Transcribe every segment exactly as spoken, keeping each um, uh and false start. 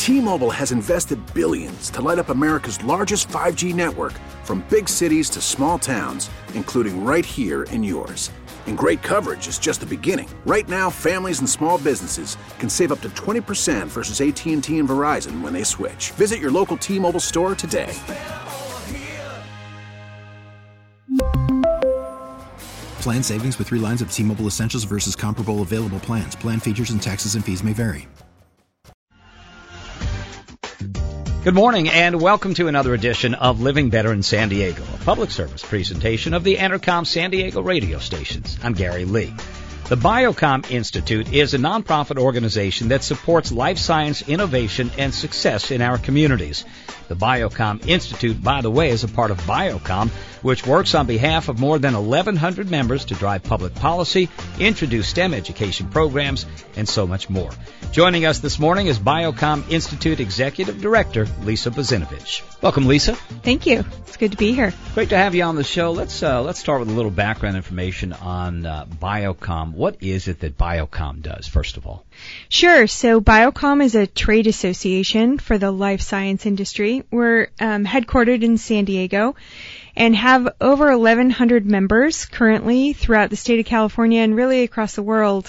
T-Mobile has invested billions to light up America's largest five G network, from big cities to small towns, including right here in yours. And great coverage is just the beginning. Right now, families and small businesses can save up to twenty percent versus A T and T and Verizon when they switch. Visit your local T-Mobile store today. Plan savings with three lines of T-Mobile Essentials versus comparable available plans. Plan features and taxes and fees may vary. Good morning and welcome to another edition of Living Better in San Diego, a public service presentation of the Entercom San Diego radio stations. I'm Gary Lee. The Biocom Institute is a nonprofit organization that supports life science innovation and success in our communities. The Biocom Institute, by the way, is a part of Biocom, which works on behalf of more than eleven hundred members to drive public policy, introduce STEM education programs, and so much more. Joining us this morning is Biocom Institute Executive Director Lisa Bozinovich. Welcome, Lisa. Thank you. It's good to be here. Great to have you on the show. Let's uh, let's start with a little background information on uh, Biocom. What is it that Biocom does, first of all? Sure. So Biocom is a trade association for the life science industry. We're um, headquartered in San Diego and have over eleven hundred members currently throughout the state of California and really across the world.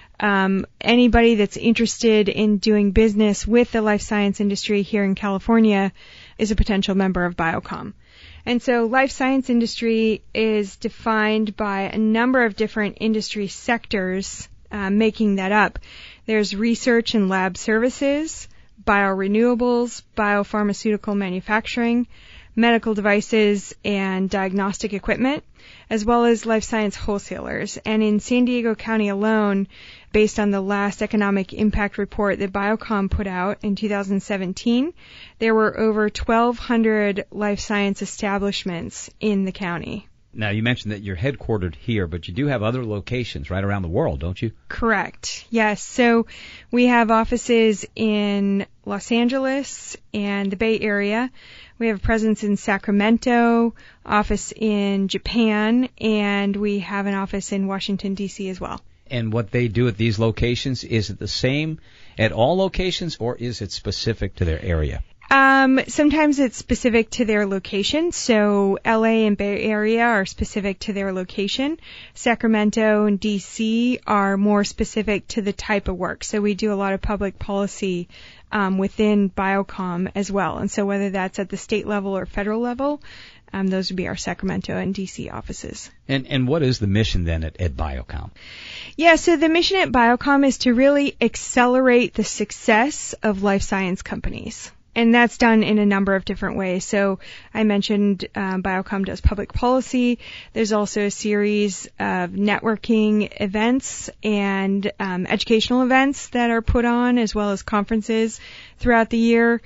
Um, anybody that's interested in doing business with the life science industry here in California is a potential member of Biocom. And so life science industry is defined by a number of different industry sectors uh, making that up. There's research and lab services, biorenewables, biopharmaceutical manufacturing, medical devices, and diagnostic equipment, as well as life science wholesalers. And in San Diego County alone, based on the last economic impact report that Biocom put out in two thousand seventeen, there were over twelve hundred life science establishments in the county. Now, you mentioned that you're headquartered here, but you do have other locations right around the world, don't you? Correct. Yes. So we have offices in Los Angeles and the Bay Area. We have a presence in Sacramento, office in Japan, and we have an office in Washington, D C as well. And what they do at these locations, is it the same at all locations, or is it specific to their area? Um, sometimes it's specific to their location. So L A and Bay Area are specific to their location. Sacramento and D C are more specific to the type of work. So we do a lot of public policy um, within Biocom as well. And so whether that's at the state level or federal level, um, those would be our Sacramento and D C offices. And and what is the mission then at, at Biocom? Yeah, so the mission at Biocom is to really accelerate the success of life science companies. And that's done in a number of different ways. So I mentioned um, Biocom does public policy. There's also a series of networking events and um, educational events that are put on, as well as conferences throughout the year.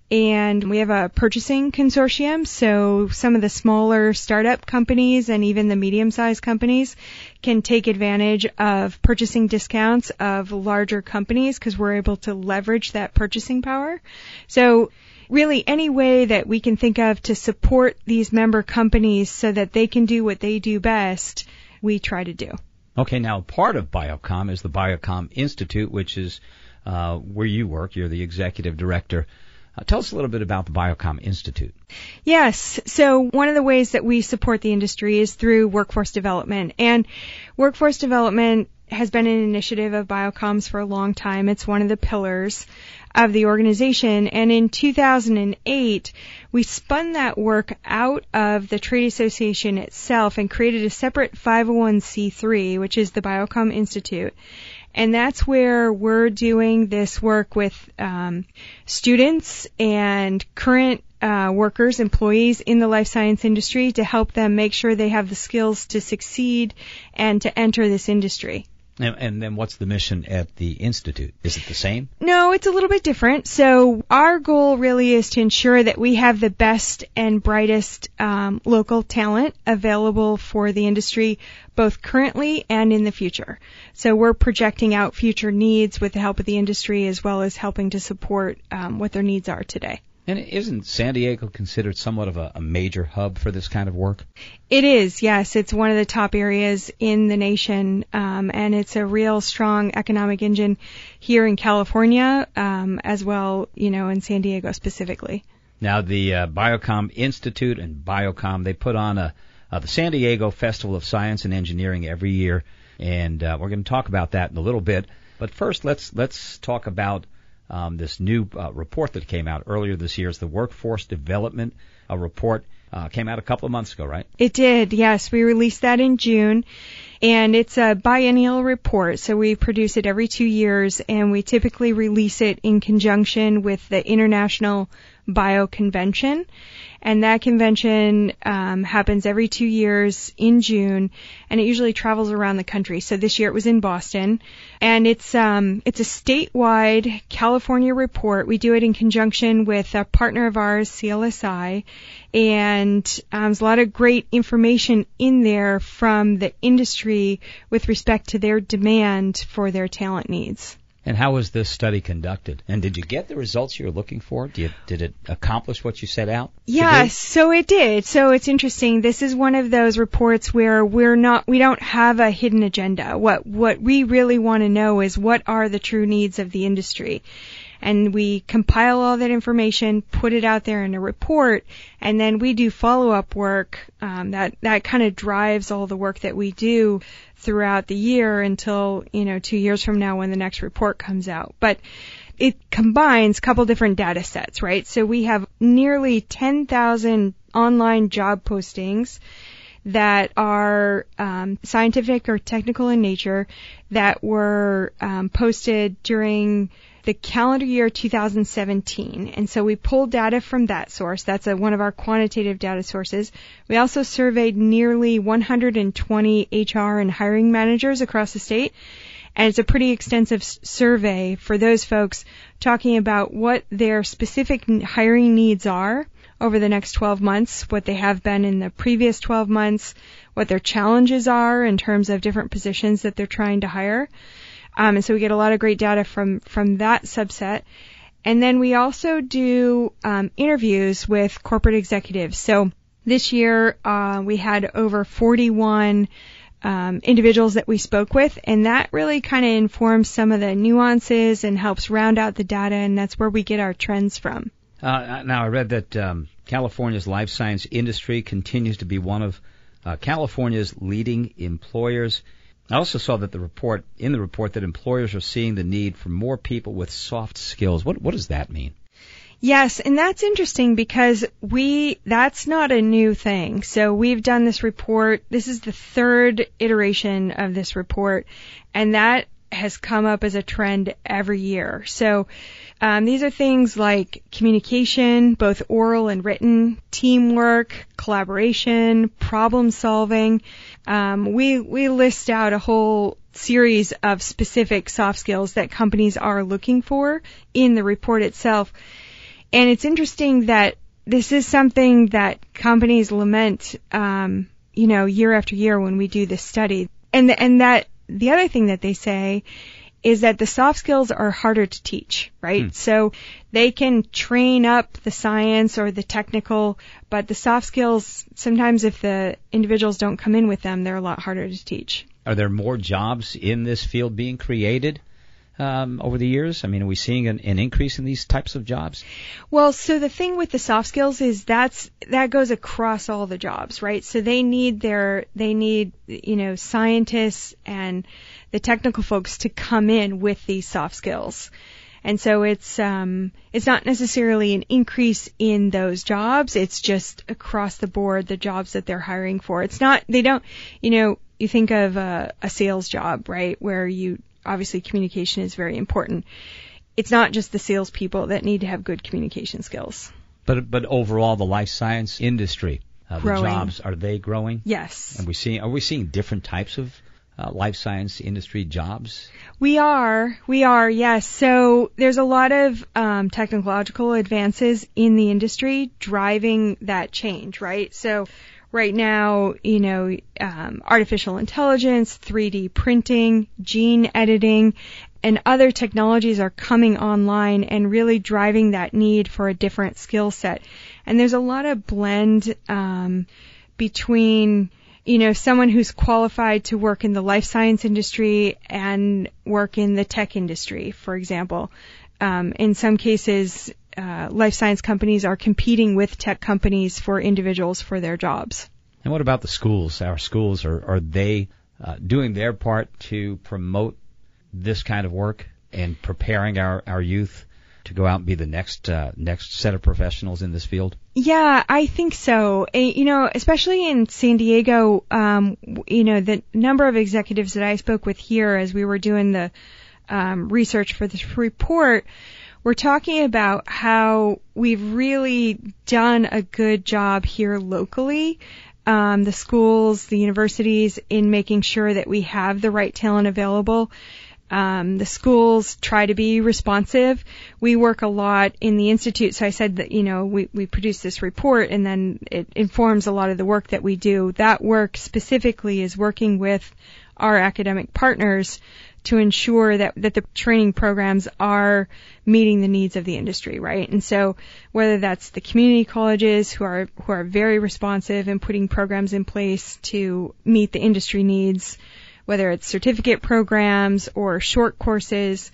And we have a purchasing consortium, so some of the smaller startup companies and even the medium-sized companies can take advantage of purchasing discounts of larger companies because we're able to leverage that purchasing power. So really any way that we can think of to support these member companies so that they can do what they do best, we try to do. Okay, now part of Biocom is the Biocom Institute, which is uh, where you work. You're the executive director. Uh, tell us a little bit about the Biocom Institute. Yes. So one of the ways that we support the industry is through workforce development. And workforce development has been an initiative of Biocom's for a long time. It's one of the pillars of the organization. And in two thousand eight, we spun that work out of the trade association itself and created a separate five oh one c three, which is the Biocom Institute. And that's where we're doing this work with um, students and current uh, workers, employees in the life science industry to help them make sure they have the skills to succeed and to enter this industry. And, and then what's the mission at the Institute? Is it the same? No, it's a little bit different. So our goal really is to ensure that we have the best and brightest um, local talent available for the industry, both currently and in the future. So we're projecting out future needs with the help of the industry as well as helping to support um, what their needs are today. And isn't San Diego considered somewhat of a, a major hub for this kind of work? It is, yes. It's one of the top areas in the nation, um, and it's a real strong economic engine here in California, um, as well, you know, in San Diego specifically. Now, the uh, Biocom Institute and Biocom, they put on a uh, the San Diego Festival of Science and Engineering every year, and uh, we're going to talk about that in a little bit. But first, let's let's talk about Um, this new uh, report that came out earlier this year. Is the Workforce Development uh, Report. Uh, came out a couple of months ago, right? It did, yes. We released that in June, and it's a biennial report, so we produce it every two years, and we typically release it in conjunction with the International Bio Convention, and that convention um, happens every two years in June, and it usually travels around the country. So this year it was in Boston, and it's um, it's a statewide California report. We do it in conjunction with a partner of ours, C L S I, and um, there's a lot of great information in there from the industry with respect to their demand for their talent needs. And how was this study conducted? And did you get the results you were looking for? Did, you, did it accomplish what you set out? Yes, so it did. So it's interesting. This is one of those reports where we're not, we don't have a hidden agenda. What what we really want to know is what are the true needs of the industry. And we compile all that information, put it out there in a report, and then we do follow-up work. Um, that that kind of drives all the work that we do throughout the year until, you know, two years from now when the next report comes out. But it combines a couple different data sets, right? So we have nearly ten thousand online job postings that are um, scientific or technical in nature that were um, posted during the calendar year two thousand seventeen. And so we pulled data from that source. That's a, one of our quantitative data sources. We also surveyed nearly one hundred twenty H R and hiring managers across the state. And it's a pretty extensive s- survey for those folks talking about what their specific n- hiring needs are over the next twelve months, what they have been in the previous twelve months, what their challenges are in terms of different positions that they're trying to hire. Um, and so we get a lot of great data from, from that subset. And then we also do um, interviews with corporate executives. So this year uh, we had over forty-one um, individuals that we spoke with, and that really kind of informs some of the nuances and helps round out the data, and that's where we get our trends from. Uh, now, I read that um, California's life science industry continues to be one of uh, California's leading employers. I also saw that the report, in the report, that employers are seeing the need for more people with soft skills. What what does that mean? Yes, and that's interesting because we, that's not a new thing. So we've done this report. This is the third iteration of this report, and that has come up as a trend every year. So um, these are things like communication, both oral and written, teamwork, collaboration, problem solving. Um, we we list out a whole series of specific soft skills that companies are looking for in the report itself. And it's interesting that this is something that companies lament, um, you know, year after year when we do this study. And the, and that the other thing that they say is that the soft skills are harder to teach, right? Hmm. So they can train up the science or the technical, but the soft skills, sometimes if the individuals don't come in with them, they're a lot harder to teach. Are there more jobs in this field being created um, over the years? I mean, are we seeing an, an increase in these types of jobs? Well, so the thing with the soft skills is that's that goes across all the jobs, right? So they need their they need you know scientists and the technical folks to come in with these soft skills. And so it's um it's not necessarily an increase in those jobs, it's just across the board the jobs that they're hiring for. It's not they don't you know you think of a, a sales job, right, where you obviously communication is very important. It's not just the salespeople that need to have good communication skills. But but overall, the life science industry, uh, the jobs, are they growing? Yes. Are we seeing are we seeing different types of Uh, life science industry jobs? We are, we are, yes. So there's a lot of um, technological advances in the industry driving that change, right? So right now, you know, um, artificial intelligence, three D printing, gene editing, and other technologies are coming online and really driving that need for a different skill set. And there's a lot of blend um, between, you know, someone who's qualified to work in the life science industry and work in the tech industry, for example. Um, in some cases, uh, life science companies are competing with tech companies for individuals for their jobs. And what about the schools? Our schools, are, are they uh, doing their part to promote this kind of work and preparing our, our youth to go out and be the next uh, next set of professionals in this field? Yeah, I think so. You know, especially in San Diego, um, you know, the number of executives that I spoke with here as we were doing the um, research for this report, we're talking about how we've really done a good job here locally, um, the schools, the universities, in making sure that we have the right talent available. Um, the schools try to be responsive. We work a lot in the Institute, so I said that, you know, we, we produce this report and then it informs a lot of the work that we do. That work specifically is working with our academic partners to ensure that, that the training programs are meeting the needs of the industry, right? And so whether that's the community colleges who are, who are very responsive and putting programs in place to meet the industry needs, whether it's certificate programs or short courses,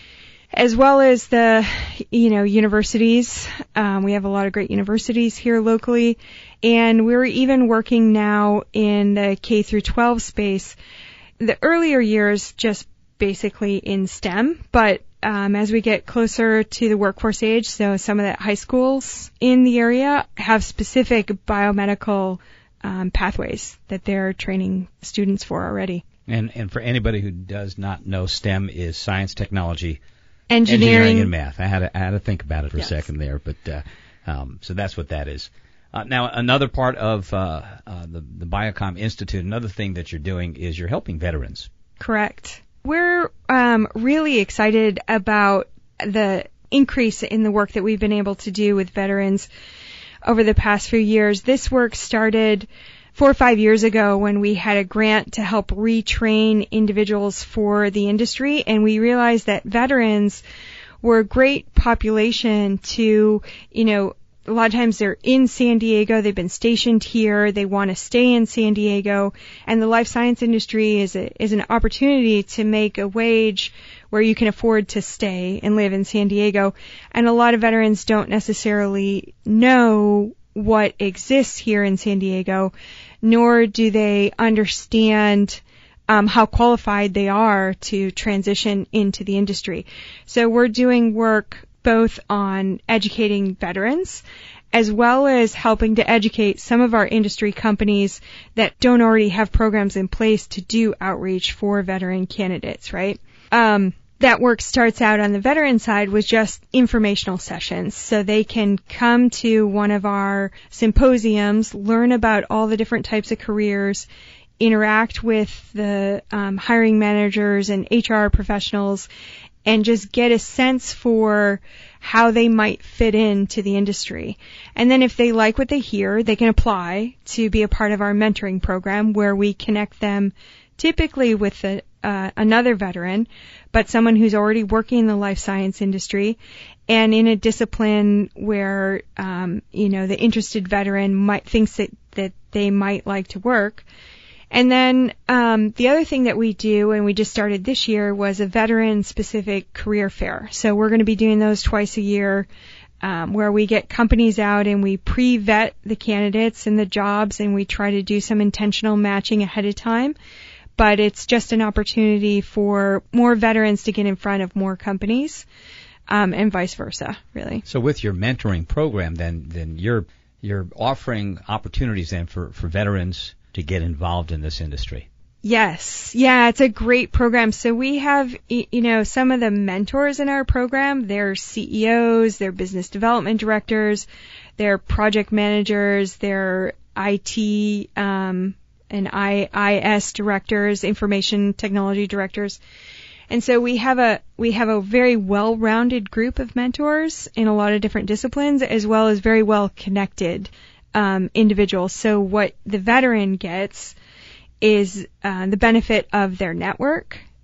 as well as the, you know, universities. Um, we have a lot of great universities here locally, and we're even working now in the K through twelve space. The earlier years just basically in STEM, but um, as we get closer to the workforce age, so some of the high schools in the area have specific biomedical um, pathways that they're training students for already. And and for anybody who does not know, STEM is science, technology, engineering, engineering and math. I had to, I had to think about it for yes. a second there, but uh, um, so that's what that is. Uh, now, another part of uh, uh, the, the Biocom Institute, another thing that you're doing is you're helping veterans. Correct. We're um, really excited about the increase in the work that we've been able to do with veterans over the past few years. This work started four or five years ago when we had a grant to help retrain individuals for the industry, and we realized that veterans were a great population to, you know, a lot of times they're in San Diego, they've been stationed here, they want to stay in San Diego, and the life science industry is a, is an opportunity to make a wage where you can afford to stay and live in San Diego. And a lot of veterans don't necessarily know what exists here in San Diego, nor do they understand um, how qualified they are to transition into the industry. So we're doing work both on educating veterans as well as helping to educate some of our industry companies that don't already have programs in place to do outreach for veteran candidates, right? Um, that work starts out on the veteran side with just informational sessions. So they can come to one of our symposiums, learn about all the different types of careers, interact with the um, hiring managers and H R professionals, and just get a sense for how they might fit into the industry. And then if they like what they hear, they can apply to be a part of our mentoring program where we connect them typically with a, uh, another veteran, but someone who's already working in the life science industry and in a discipline where, um, you know, the interested veteran might thinks that, that they might like to work. And then um, the other thing that we do, and we just started this year, was a veteran-specific career fair. So we're going to be doing those twice a year, um, where we get companies out and we pre-vet the candidates and the jobs, and we try to do some intentional matching ahead of time. But it's just an opportunity for more veterans to get in front of more companies, um, and vice versa, really. So with your mentoring program, then then you're you're offering opportunities then for, for veterans to get involved in this industry. Yes. Yeah, it's a great program. So we have, you know, some of the mentors in our program, they're C E Os, they're business development directors, they're project managers, they're I T um, and I S directors, information technology directors. And so we have a we have a very well-rounded group of mentors in a lot of different disciplines, as well as very well-connected Um, individuals. So what the veteran gets is uh, the benefit of their network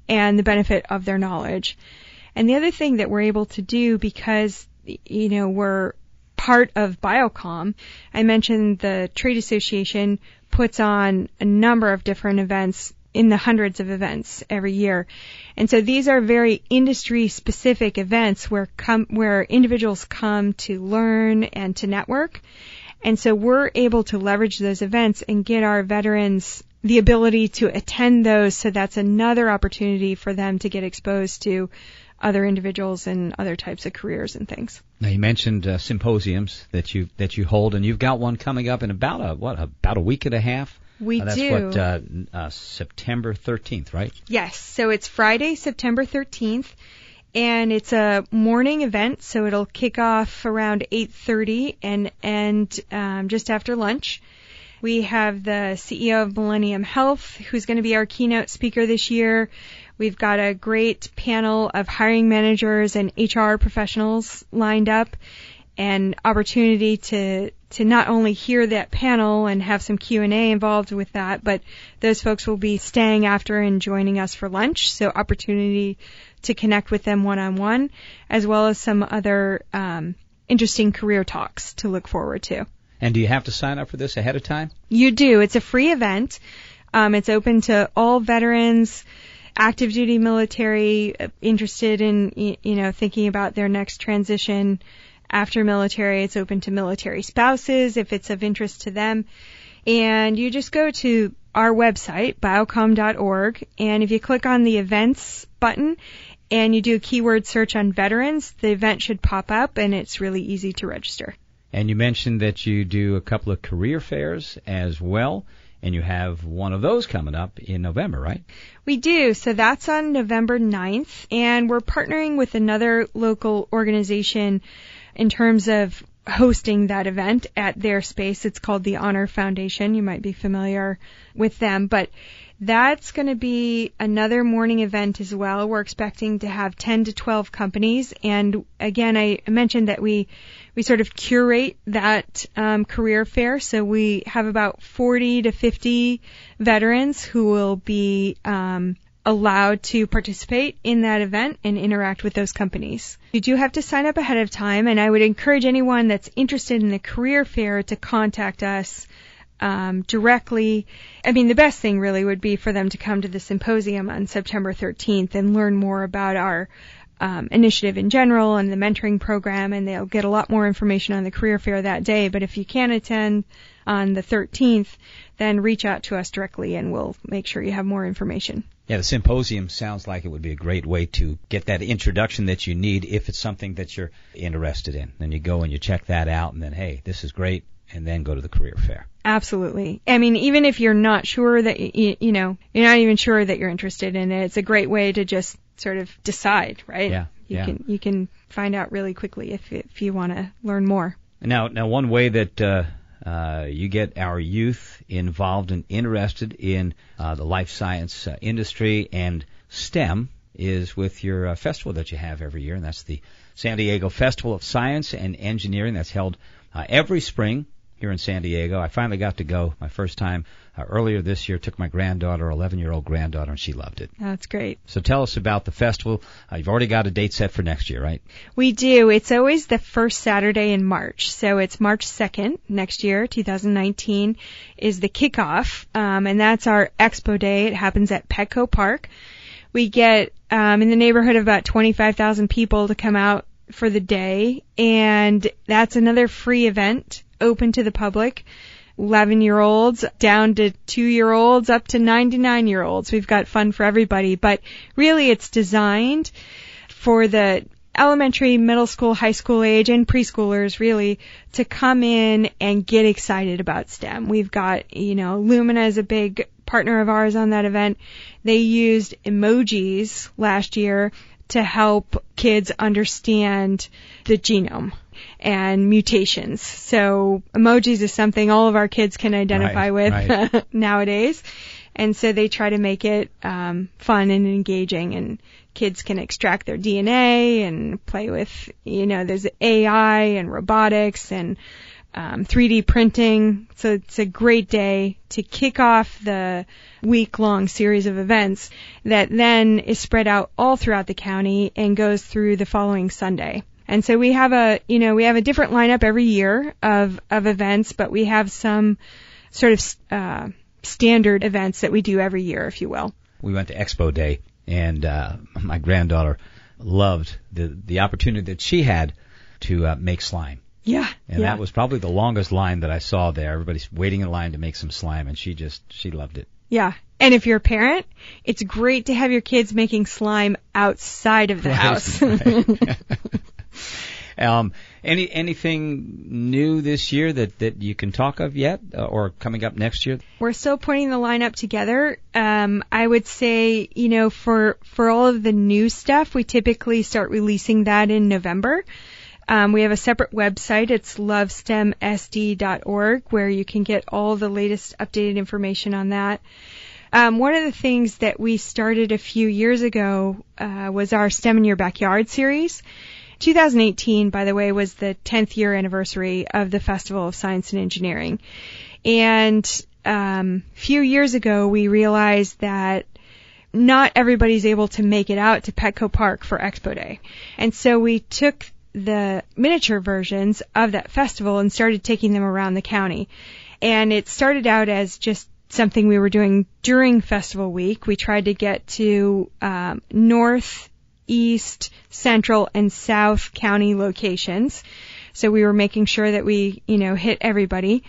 and the benefit of their knowledge. And the other thing that we're able to do, because, you know, we're part of BioCom, I mentioned the trade association puts on a number of different events, in the hundreds of events every year. And so these are very industry-specific events where come, where individuals come to learn and to network. And so we're able to leverage those events and get our veterans the ability to attend those, so that's another opportunity for them to get exposed to other individuals and other types of careers and things. Now, you mentioned uh, symposiums that you that you hold, and you've got one coming up in about a what about a week and a half. We uh, that's do. What uh, uh, September thirteenth, right? Yes. So it's Friday, September thirteenth, and it's a morning event. So it'll kick off around eight thirty and end um, just after lunch. We have the C E O of Millennium Health, who's going to be our keynote speaker this year. We've got a great panel of hiring managers and H R professionals lined up, and opportunity to to not only hear that panel and have some Q and A involved with that, but those folks will be staying after and joining us for lunch, so opportunity to connect with them one-on-one, as well as some other um, interesting career talks to look forward to. And do you have to sign up for this ahead of time? You do. It's a free event. Um, it's open to all veterans, active duty military, interested in, you know, thinking about their next transition after military. It's open to military spouses if it's of interest to them. And you just go to our website, biocom dot org, and if you click on the events button and you do a keyword search on veterans, the event should pop up, and it's really easy to register. And you mentioned that you do a couple of career fairs as well, and you have one of those coming up in November, right? We do. So that's on November ninth, and we're partnering with another local organization in terms of hosting that event at their space. It's called the Honor Foundation. You might be familiar with them, but that's going to be another morning event as well. We're expecting to have ten to twelve companies, and again, I mentioned that we we sort of curate that um, career fair, so we have about forty to fifty veterans who will be um, allowed to participate in that event and interact with those companies. You do have to sign up ahead of time, and I would encourage anyone that's interested in the career fair to contact us Um, directly. I mean, the best thing really would be for them to come to the symposium on September thirteenth and learn more about our um, initiative in general and the mentoring program, and they'll get a lot more information on the career fair that day. But if you can't attend on the thirteenth, then reach out to us directly and we'll make sure you have more information. Yeah, the symposium sounds like it would be a great way to get that introduction that you need if it's something that you're interested in. Then you go and you check that out, and then, hey, this is great, and then go to the career fair. Absolutely. I mean, even if you're not sure that, you, you know, you're not even sure that you're interested in it, it's a great way to just sort of decide, right? Yeah. You yeah. can you can find out really quickly if if you want to learn more. Now, now, one way that uh, uh, you get our youth involved and interested in uh, the life science uh, industry and STEM is with your uh, festival that you have every year, and that's the San Diego Festival of Science and Engineering. That's held uh, every spring here in San Diego. I finally got to go my first time uh, earlier this year. Took my granddaughter, eleven-year-old granddaughter, and she loved it. That's great. So tell us about the festival. Uh, you've already got a date set for next year, right? We do. It's always the first Saturday in March. So it's March second next year, two thousand nineteen, is the kickoff, um, and that's our expo day. It happens at Petco Park. We get um, in the neighborhood of about twenty-five thousand people to come out for the day, and that's another free event open to the public, eleven-year-olds down to two-year-olds up to ninety-nine-year-olds. We've got fun for everybody, but really it's designed for the elementary, middle school, high school age, and preschoolers really to come in and get excited about STEM. We've got, you know, Lumina is a big partner of ours on that event. They used emojis last year to help kids understand the genome and mutations. So emojis is something all of our kids can identify right, with right. nowadays. And so they try to make it um, fun and engaging, and kids can extract their D N A and play with, you know, there's A I and robotics and um, three D printing. So it's a great day to kick off the week-long series of events that then is spread out all throughout the county and goes through the following Sunday. And so we have a, you know, we have a different lineup every year of, of events, but we have some sort of uh, standard events that we do every year, if you will. We went to Expo Day, and uh, my granddaughter loved the the opportunity that she had to uh, make slime. Yeah. And yeah. that was probably the longest line that I saw there. Everybody's waiting in line to make some slime, and she just, she loved it. Yeah. And if you're a parent, it's great to have your kids making slime outside of the right, house. Right. um, any anything new this year that, that you can talk of yet, uh, or coming up next year? We're still putting the lineup together. Um, I would say, you know, for for all of the new stuff, we typically start releasing that in November. Um, we have a separate website. It's love stem s d dot org, where you can get all the latest updated information on that. Um, one of the things that we started a few years ago uh, was our STEM in Your Backyard series. twenty eighteen, by the way, was the tenth year anniversary of the Festival of Science and Engineering. And um, a few years ago, we realized that not everybody's able to make it out to Petco Park for Expo Day. And so we took the miniature versions of that festival and started taking them around the county. And it started out as just something we were doing during festival week. We tried to get to um, north, east, central, and south county locations. So we were making sure that we, you know, hit everybody.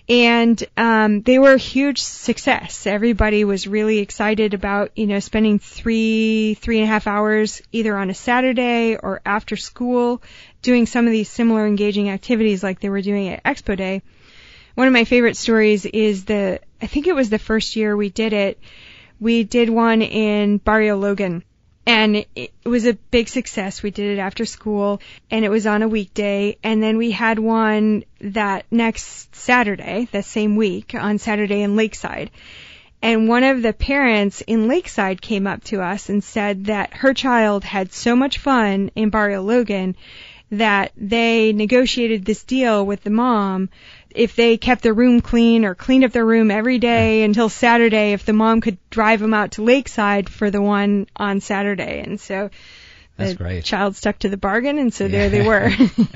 And um, they were a huge success. Everybody was really excited about, you know, spending three, three and a half hours either on a Saturday or after school doing some of these similar engaging activities like they were doing at Expo Day. One of my favorite stories is the, I think it was the first year we did it, we did one in Barrio Logan. And it was a big success. We did it after school, and it was on a weekday. And then we had one that next Saturday, the same week, on Saturday in Lakeside. And one of the parents in Lakeside came up to us and said that her child had so much fun in Barrio Logan that they negotiated this deal with the mom. If they kept their room clean or cleaned up their room every day until Saturday, if the mom could drive them out to Lakeside for the one on Saturday. And so That's the great. child stuck to the bargain, and so yeah. there they were.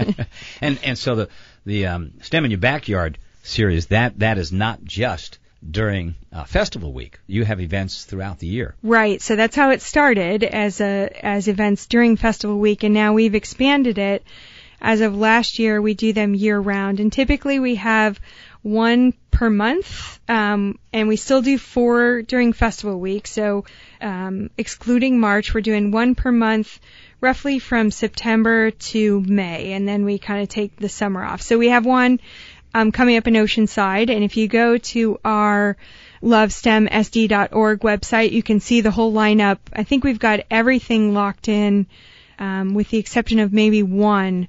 and and so the the um, STEM in Your Backyard series, that that is not just during uh, festival week. You have events throughout the year. Right. So that's how it started, as a as events during festival week, and now we've expanded it. As of last year, we do them year-round, and typically we have one per month, um, and we still do four during festival week. So um, excluding March, we're doing one per month, roughly from September to May, and then we kind of take the summer off. So we have one um, coming up in Oceanside, and if you go to our love stem s d dot org website, you can see the whole lineup. I think we've got everything locked in, Um, with the exception of maybe one,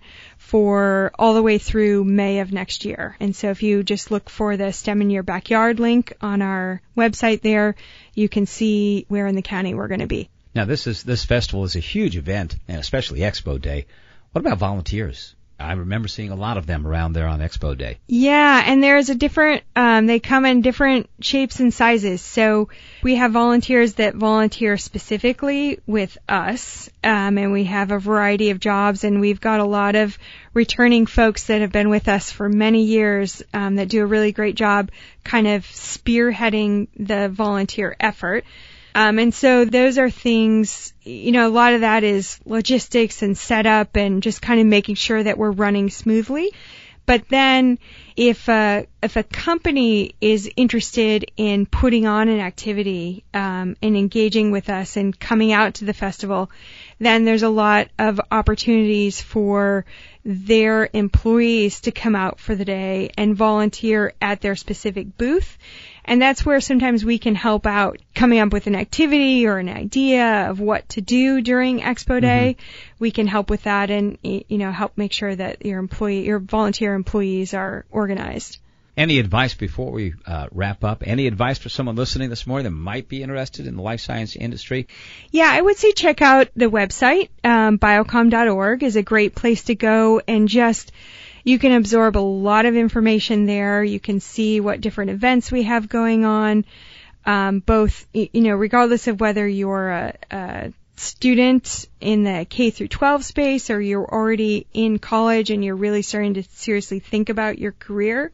for all the way through May of next year. And so if you just look for the STEM in Your Backyard link on our website there, you can see where in the county we're going to be. Now, this is this festival is a huge event, and especially Expo Day. What about volunteers? I remember seeing a lot of them around there on Expo Day. Yeah, and there's a different, um, they come in different shapes and sizes. So we have volunteers that volunteer specifically with us, um, and we have a variety of jobs, and we've got a lot of returning folks that have been with us for many years, um, that do a really great job kind of spearheading the volunteer effort. Um, and so those are things, you know, a lot of that is logistics and setup and just kind of making sure that we're running smoothly. But then if a, if a company is interested in putting on an activity, um, and engaging with us and coming out to the festival, then there's a lot of opportunities for their employees to come out for the day and volunteer at their specific booth. And that's where sometimes we can help out coming up with an activity or an idea of what to do during Expo Day. Mm-hmm. We can help with that and, you know, help make sure that your employee, your volunteer employees are organized. Any advice before we uh, wrap up? Any advice for someone listening this morning that might be interested in the life science industry? Yeah, I would say check out the website. Um, biocom dot org is a great place to go and just, You can absorb a lot of information there. You can see what different events we have going on, um, both, you know, regardless of whether you're a, a student in the K through twelve space or you're already in college and you're really starting to seriously think about your career.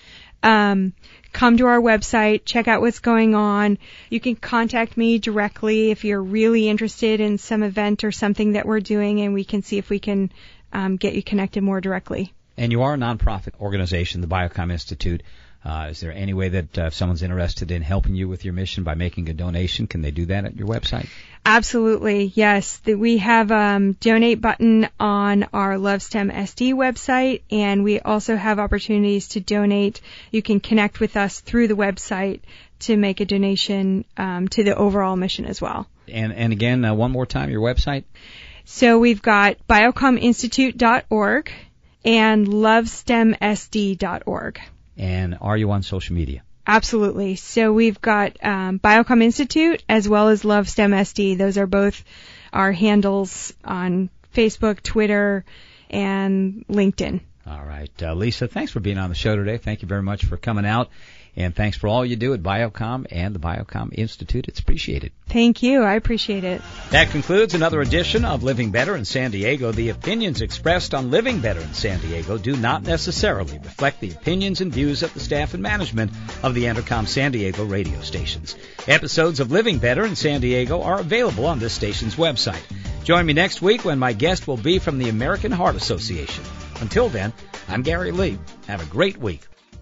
Um, come to our website, check out what's going on. You can contact me directly if you're really interested in some event or something that we're doing, and we can see if we can um, get you connected more directly. And you are a nonprofit organization, the Biocom Institute. Uh, is there any way that uh, if someone's interested in helping you with your mission by making a donation, can they do that at your website? Absolutely, yes. The, we have a um, donate button on our LoveSTEM S D website, and we also have opportunities to donate. You can connect with us through the website to make a donation um, to the overall mission as well. And, and again, uh, one more time, your website? So we've got biocom institute dot org and love stem s d dot org. And are you on social media? Absolutely. So we've got um, Biocom Institute as well as LoveSTEM Those are both our handles on Facebook, Twitter, and LinkedIn. All right. Uh, Lisa, thanks for being on the show today. Thank you very much for coming out. And thanks for all you do at Biocom and the Biocom Institute. It's appreciated. Thank you. I appreciate it. That concludes another edition of Living Better in San Diego. The opinions expressed on Living Better in San Diego do not necessarily reflect the opinions and views of the staff and management of the Entercom San Diego radio stations. Episodes of Living Better in San Diego are available on this station's website. Join me next week when my guest will be from the American Heart Association. Until then, I'm Gary Lee. Have a great week.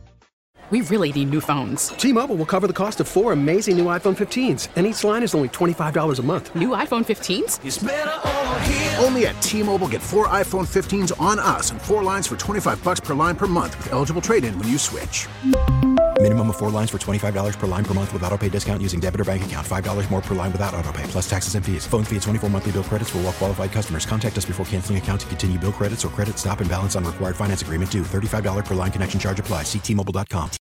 We really need new phones. T-Mobile will cover the cost of four amazing new iPhone fifteens, and each line is only twenty-five dollars a month. New iPhone fifteens? It's better over here. Only at T-Mobile, get four iPhone fifteens on us and four lines for twenty-five bucks per line per month with eligible trade-in when you switch. Minimum of four lines for twenty-five dollars per line per month with autopay discount using debit or bank account. five dollars more per line without autopay, plus taxes and fees. Phone fee at twenty-four monthly bill credits for well-qualified customers. Contact us before canceling account to continue bill credits or credit stop and balance on required finance agreement due. thirty-five dollars per line connection charge applies. See T Mobile dot com.